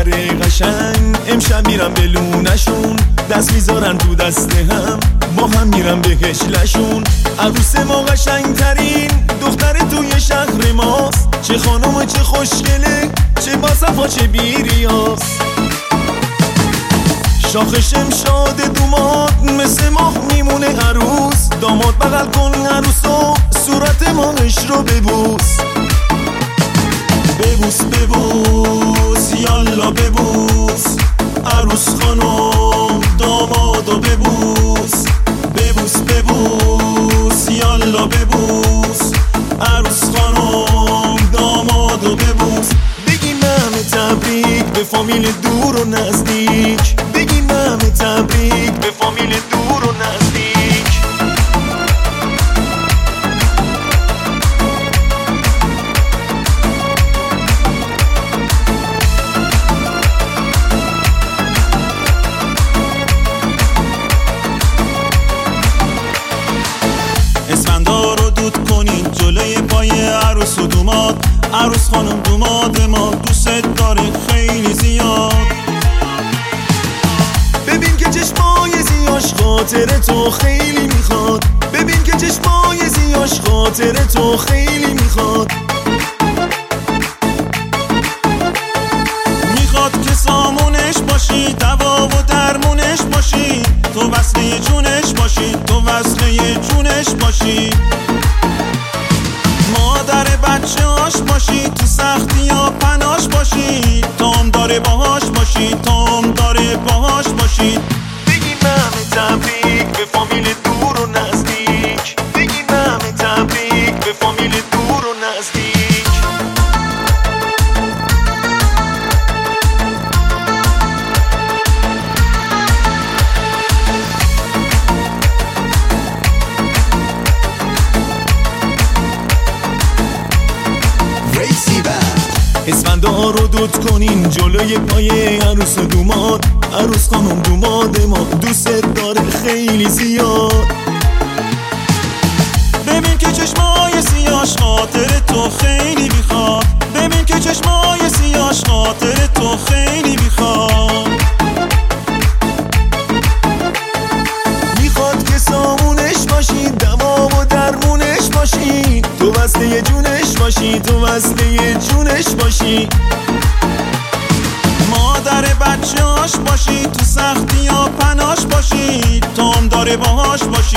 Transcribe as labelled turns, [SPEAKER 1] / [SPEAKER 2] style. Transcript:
[SPEAKER 1] دختر قشنگ، امشب میرم به لونشون، دست میذارن تو دست هم، با هم میرم به هشلشون. عروس ما قشنگ ترین دختر توی شهر ماست، چه خانم چه خوشگله، چه باصفا چه بیریاس. شاخش امشاد دوماد مثل ماه میمونه عروس، داماد بغل کن عروسو، صورت ماهش رو ببوس. ببوس ببوس یالا ببوس، عروس خانم دامادو ببوس. ببوس ببوس یالا ببوس، عروس خانم دامادو ببوس. بگیم همه تبریک به فامیل دور و نزدیک، بگیم همه تبریک به فامیل دور و نزدیک. اسفندار رو دود کنین جلوی پای عروس و دوماد، عروس خانم دوماد ما دوست داره خیلی زیاد. ببین که چشمای زیاش خاطر تو خیلی میخواد، ببین که چشمای زیاش خاطر تو خیلی میخواد. میخواد که سامونش باشی، دوا و درمونش باشی، تو وصله جونش باشی، تو وصله جونش باشی. مادر بچه هاش باشی، تو سختی ها پناش باشی، تام داره باهاش باشی، تام داره باهاش باشی. بگیم همه تبریک به فامیل دور و نزدیک، بگیم همه تبریک به فامیل دور و نزدیک. اسفندار رو دود کنین جلوی پای عروس و دوماد، عروس خانم دوماد ما دوست داره خیلی زیاد. ببین که چشمای سیاش خاطر تو خیلی میخواد، ببین که چشمای سیاش خاطر تو خیلی میخواد. میخواد که سامونش باشی، دوا و درمونش باشی، تو وصله جونش باشی، تو وصله جونش باشی. مادر بچه هاش باشی، تو سختی ها پناش باشی، تام داره باهاش باشی،